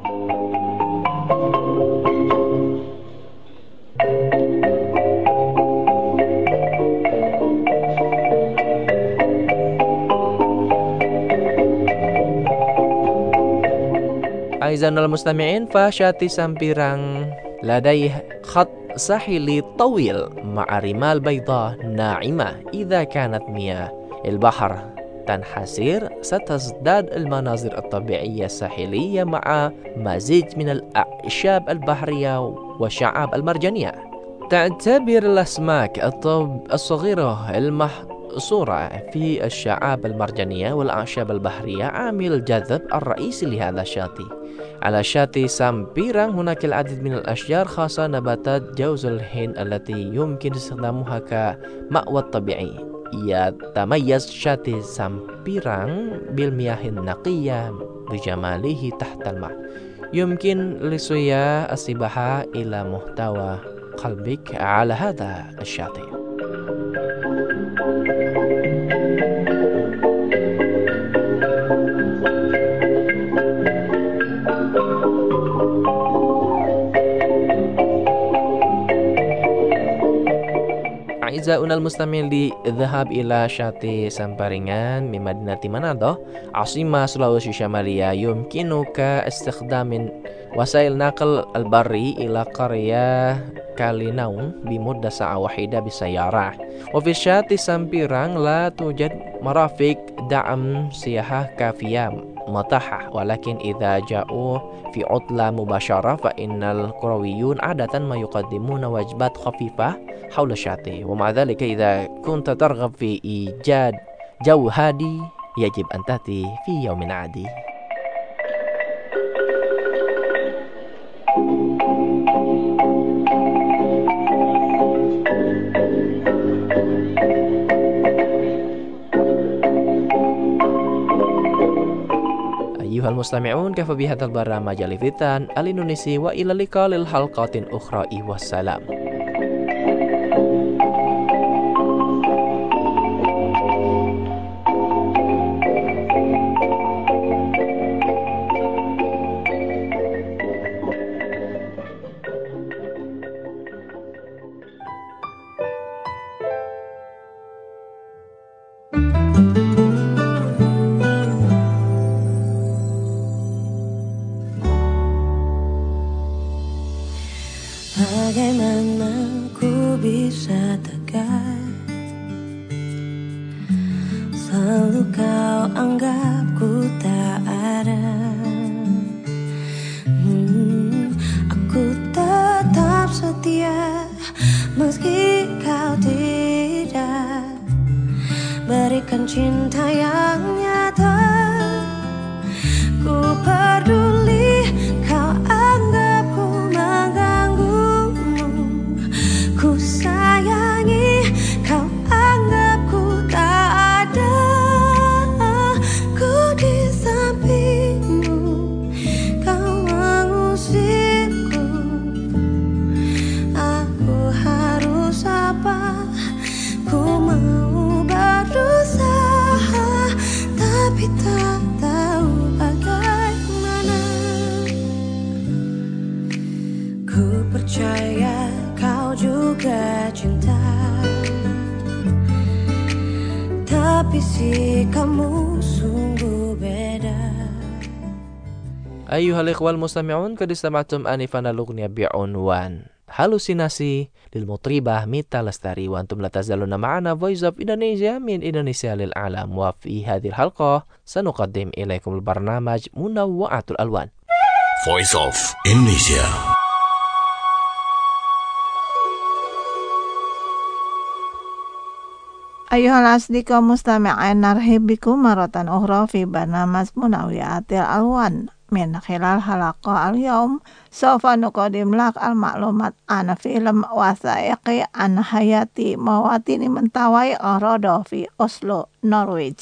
أعزائنا المستمعين، فشاطئ سامبيرang لديه خط ساحلي طويل مع رمال بيضاء ناعمة. إذا كانت مياه البحر تنحسر ستزداد المناظر الطبيعية الساحلية مع مزيج من الأعشاب البحرية والشعاب المرجانية. تعتبر الأسماك الصغيرة المحصورة في الشعاب المرجانية والأعشاب البحرية عامل الجذب الرئيسي لهذا الشاطئ. على شاطئ سامبيران هناك العديد من الأشجار خاصة نباتات جوز الهند التي يمكن استخدامها كمأوى طبيعي. يتميز شاطئ سامبيران بالمياه النقية بجماله تحت الماء. يمكن للسياح السباحة إلى مستوى قلبك على هذا الشاطئ. أعزائنا المستمعين للذهاب إلى شاطئ سامبيران من مدينة منادو عاصمة سلawesi شمالية يمكنك استخدام وسائل نقل البري إلى قرية كاليناون بمدة ساعة واحدة بالسيارة. وفي شاطئ سامبيران لا توجد مرافق دعم سياحة كافية متاحة، ولكن إذا جاءوا في عطلة مباشرة فإن الكرويون عادة ما يقدمون وجبات خفيفة حول الشاطئ. ومع ذلك إذا كنت ترغب في إيجاد جو هادي يجب أن تأتي في يوم عادي. أيها المستمعون، كفى بهذا البرنامج لفتان الإندونيسي، وإلى اللقاء للحلقات أخرى والسلام. Bagaimana ku bisa tegar, selalu kau anggap ku tak ada. hmm, Aku tetap setia meski kau tidak berikan cinta yang nyata. Ku peduli kau anggap ku mengganggumu, ku sayangi kau anggap ku tak ada. Ku di sampingmu, kau mengusirku. Aku harus apa? Ku mau berusaha, tapi tak tahu bagaimana. Ku percaya kau juga cinta, tapi sikapmu sungguh beda. أيها الإخوة المستمعون، قد استمعتم آنفا الأغنية بعنوان هالوسيناسي للمطربة ميتا لستاري، وأنتم لا تزالون معنا Voice of Indonesia من إندونيسيا للعالم. وفي هذه الحلقة سنقدم إليكم البرنامج منوعات الألوان. Voice of Indonesia. أيها الأصدقاء المستمعين، نرحب بكم مرة أخرى في برنامج منوعات الألوان. من خلال حلقة اليوم سوف نقدم لك المعلومات عن فيلم وثائقي عن حياة مواطني منطقة أرادو في أوسلو، نرويج.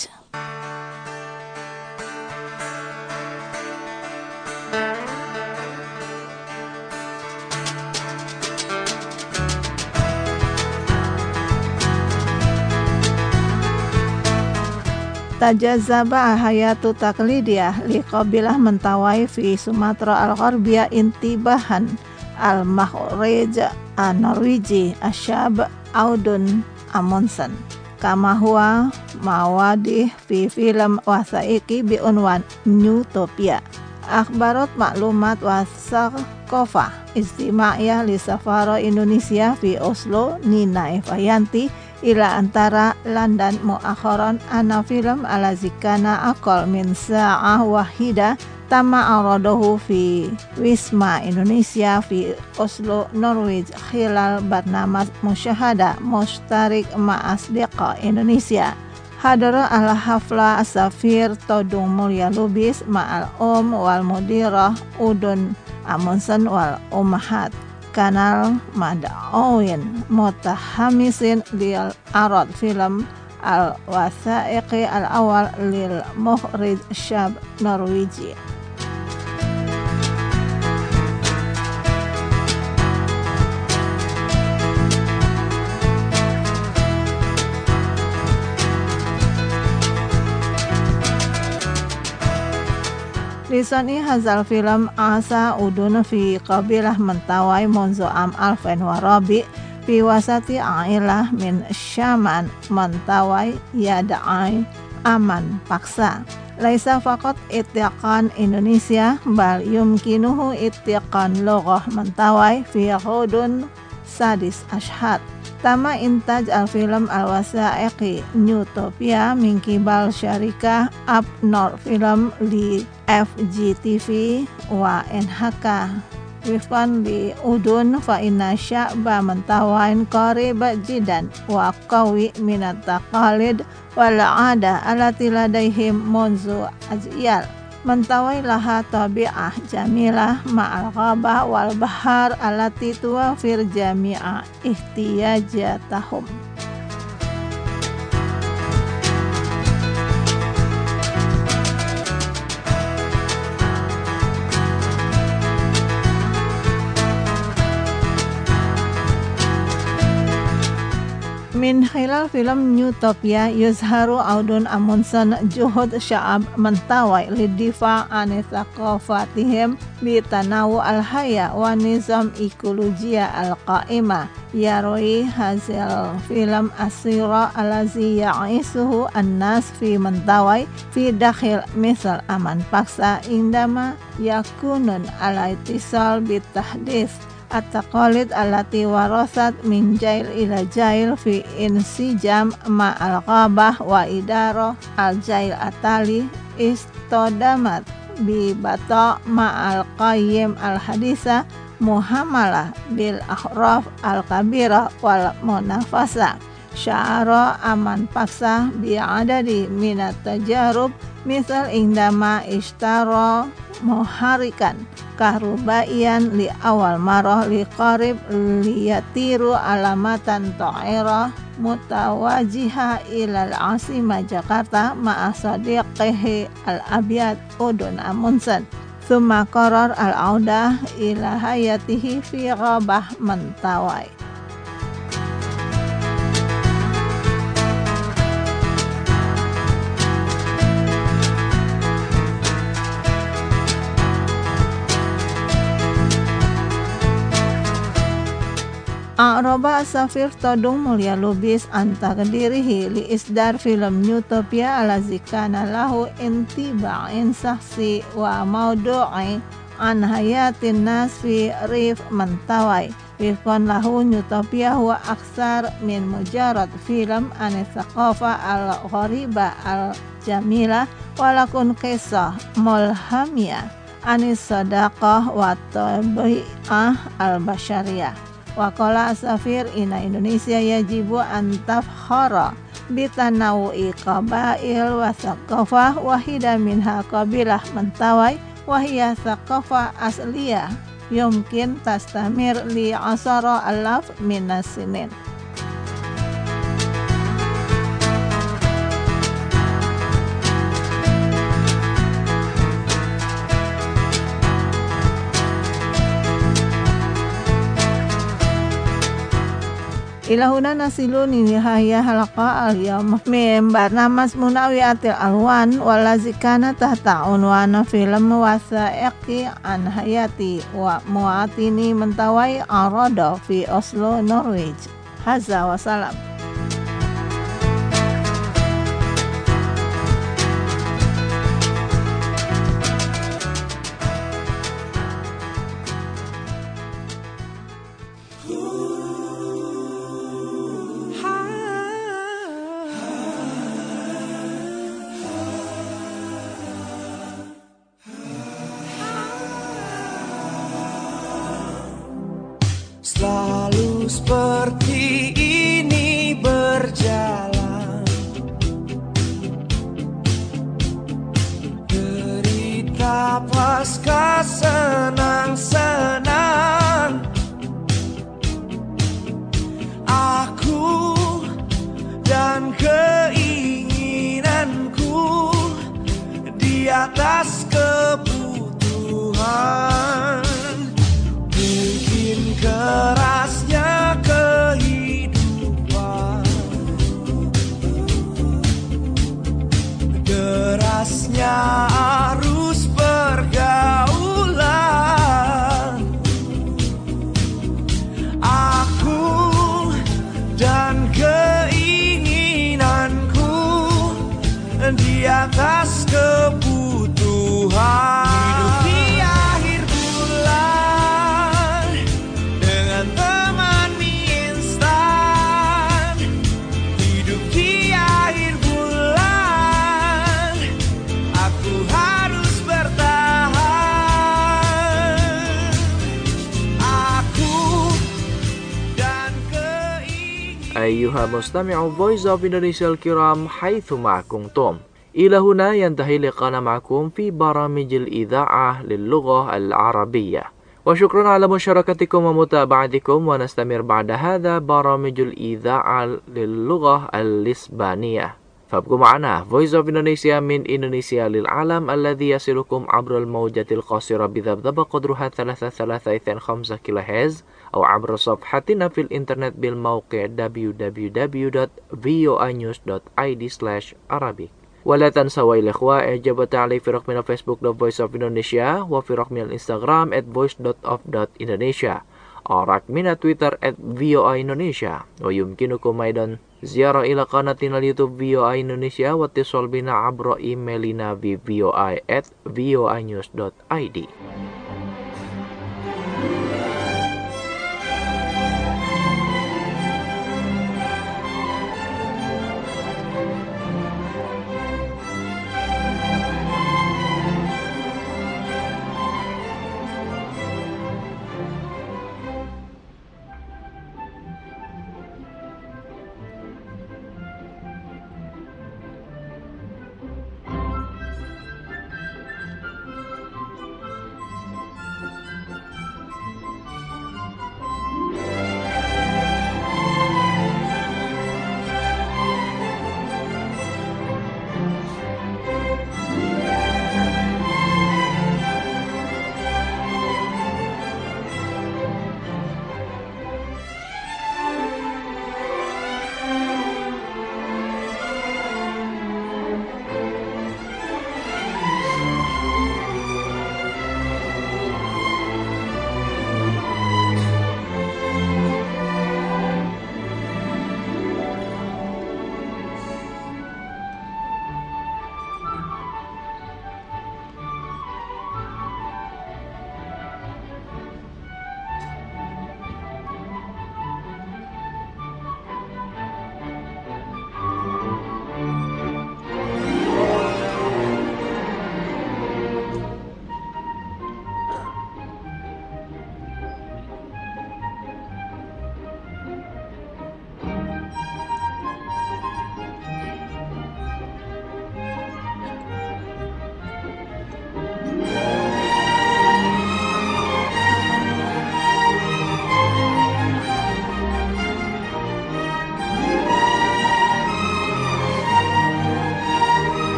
تجذب حياة تقليدية لقبيلة منطوي في سومطرة الغربية انتباها المخرج النرويجي الشاب أودون أموندسن، كما هو مواد في فيلم وثائقي بعنوان نيوتوبيا. أخبرت معلومات وثقافة اجتماعية لسفارة إندونيسيا في أوسلو نينا إفايانتي إلى أنترا لندن مؤخرا أن فيلم الذي كان أقل من ساعة واحدة تم عرضه في ويسما إندونيسيا في أوسلو نرويج خلال برنامج مشاهدة مشترك مع أصدقاء إندونيسيا. Hadara al-hafla Safir Todung Mulya Lubis ma'al um wal mudirah Udun Amundsen wal ummahat kanal mad'awin mutahamisin lil arad film al-wathaiqi al-awal lil muhrij syab Norwegia. Lisani hazal film asa udun fi qabilah mentawai monzo am alfen warabi fi wasati ailah min syaman mentawai yada'ai aman paksa. Laisa faqat itiqan Indonesia bal yumkinuhu itiqan logoh mentawai fi hudun sadis ashad. Tama intaj al-film al-wasaiqi Newtopia min kibal syarikah Abnor Film li F G T V wa N H K wifqan li udun fa inna sya'ba mentawain qariba jidan wa qawi minat taqalid wal 'ada allati ladaihim munzu ajyal. Mentawai laha tabi'ah jamilah ma'al ghabah wal bahar allati tuwafir jami'a ihtiyajatahum. Min khilal film Newtopia yuzharu Audun Amundsen juhud sya'ab mentawai lidifa an thaqafatihim bi tanawu al-haya wa nizam ekologia al-qa'imah. Yaroi hasil film asira alazi ya'isuhu an-nas fi mentawai fi dakhil misal aman paksa indama yakunun ala itisal bitahdis at-taqalid allati warasat min jail ila jail fi insijam ma al-ghabah wa idarah al-jail atali istodamat bi bata ma al-qayyim al-hadisa muhamalah bil ahraf al-kabira wal munafasa. Sya'ara aman paksa bi'adadi minat tajarub misal indama ishtara muharikan kahrubaian li awal marah li qarib liyatiru alamatan ta'ira mutawajiha ilal asima Jakarta ma'a sadiqihi al-abyad Udun Amundsen thumma qarar al-audah ila hayatihi fi ghabah mentawai. A'roba Safir Todung Mulya Lubis antaqdirihi li isdar film Newtopia alazi kana lahu intiba'in saksi wa maudu'i an hayatin nas fi rif mentawai wifqan lahu Newtopia huwa aksar min mujarad film an thaqafa al-ghariba al-jamilah walakun kisah mulhamiyah anis sadaqah wa tabi'ah al-bashariyah. Waqala Safir ina Indonesia yajibu an tafkhara bitanawu'i qabail wa thaqafah wahida minha qabilah mentawai wahiyya thaqafah asliyah yumkin tastamir li asara alaf minas sinin. Ilahuna nasilun nihaya halqa al-yawm min barnamas munawiyatil alwan walazikana tahta unwana film wasaiqi an hayati wa muatini mentawai arada fi Oslo, Norway. Hadza wa salam. Selalu seperti ini berjalan atas kebutuhan. Mungkin kerasnya kehidupan, derasnya arus pergaulan. Aku dan keinginanku di atas kebutuhan. Hidup di akhir bulan dengan teman mie instan. Hidup di akhir bulan, aku harus bertahan. Aku dan keinginan. أيها مستمع Voice of Indonesia الكرام حيثما كنتم، إلى هنا ينتهي لقاءنا معكم في برامج الإذاعة للغة العربية، وشكرا على مشاركتكم ومتابعتكم. ونستمر بعد هذا برامج الإذاعة للغة الإسبانية، فابقوا معنا. Voice of Indonesia من إندونيسيا للعالم الذي يصلكم عبر الموجة القصيرة بذبذبة قدرها ثلاثة ثلاثة اثنين خمسة كيلو هرتز، أو عبر صفحتنا في الإنترنت بالموقع دبليو دبليو دبليو دوت فيو آي نيوز دوت آي دي سلاش عربي. ولا تنسوا يا الإخوة إعجاب وتعليق في رقمنا فيسبوك دوت فويس أوف إندونيسيا، وفي رقمنا الإنستغرام at voice dot of dot indonesia، ورقمنا تويتر at فيو آي إندونيسيا. ويمكنكم أيضا زيارة إلى قناتنا اليوتيوب فيو آي إندونيسيا، واتصال بنا عبر إيميلنا في فيو آي at فيو آي نيوز دوت آي دي.